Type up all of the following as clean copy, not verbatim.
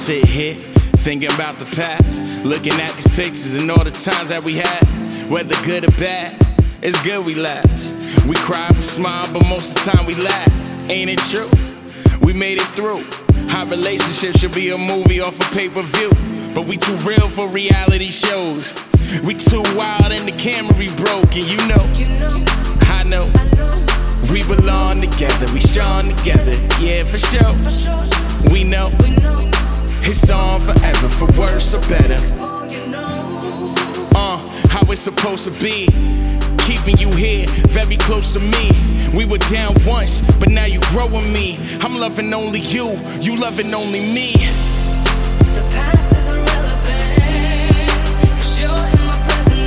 sit here, thinking about the past, looking at these pictures and all the times that we had. Whether good or bad, it's good we last. We cry, we smile, but most of the time we laugh. Ain't it true? We made it through. Our relationship should be a movie off a pay-per-view, but we too real for reality shows. We too wild and the camera broke, and you know, I know. We belong together, we strong together, yeah, for sure. We know it's on forever, for worse or better. How it's supposed to be, keeping you here, very close to me. We were down once, but now you growing me. I'm loving only you, you loving only me. The past is irrelevant, 'cause you're in my present.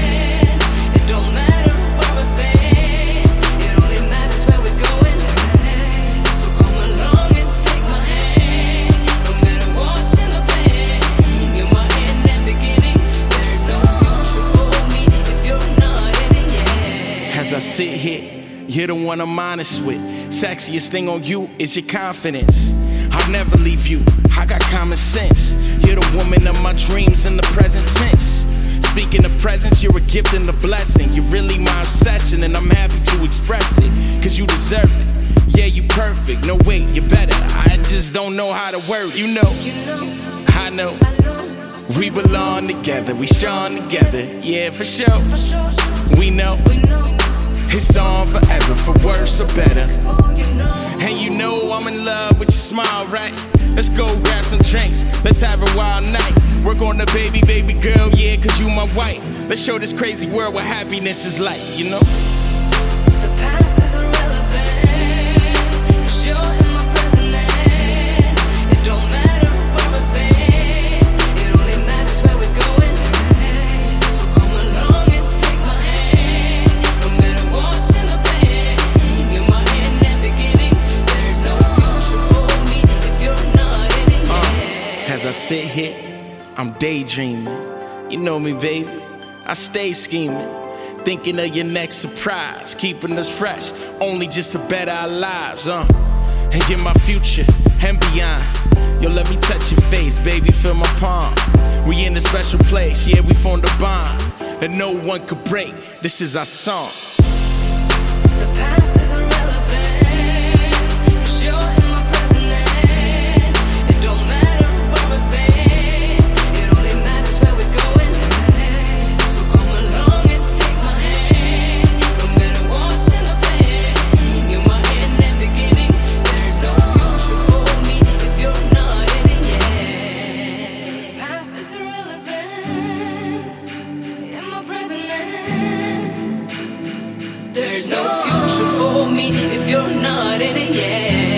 It don't matter where we've been, it only matters where we're going. So come along and take my hand, no matter what's in the plan. You're my end and beginning, there's no future for me if you're not in it yet. As I sit here, you're the one I'm honest with. Sexiest thing on you is your confidence. I'll never leave you, I got common sense. You're the woman of my dreams in the present tense. Speaking of presence, you're a gift and a blessing. You're really my obsession and I'm happy to express it, 'cause you deserve it. Yeah, you perfect, no wait, you're better. I just don't know how to word, you know. I know. We belong together, we strong together, yeah, for sure. We know it's on forever, for worse or better. And you know I'm in love with your smile, right? Let's go grab some drinks, let's have a wild night. Work on the baby, baby girl, yeah, 'cause you my wife. Let's show this crazy world what happiness is like, you know? The past is irrelevant, 'cause you're in my present. It don't matter where we've been, it only matters where we're going. So come along and take my hand, no matter what's in the plan. You're my end and beginning, there's no future for me if you're not in it yet. As I sit here, I'm daydreaming. You know me, baby, I stay scheming, thinking of your next surprise, keeping us fresh, only just to better our lives, and get my future and beyond. Yo, let me touch your face, baby, feel my palm. We in a special place, yeah, we formed a bond that no one could break. This is our song. The past is irrelevant, 'cause you're in my present. It don't matter where we've been, it only matters where we're going. So come along and take my hand, no matter what's in the plan. You're my end and beginning, there's no future for me if you're not in it yet. The past is irrelevant, in my present. There's no future for me if you're not in it yet.